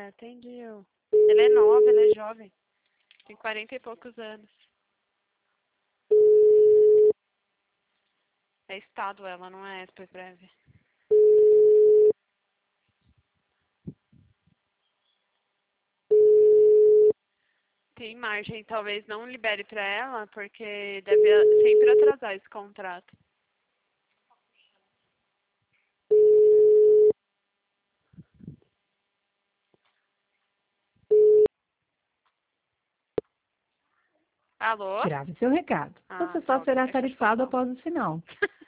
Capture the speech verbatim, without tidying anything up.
atendeu. Ela é nova, ela é jovem. Tem quarenta e poucos anos. É estado ela, não é super breve. Tem margem, talvez não libere pra ela, porque deve sempre atrasar esse contrato. Alô? Grave seu recado. Ah, Você só droga, será é caixa tarifado postal. após o sinal.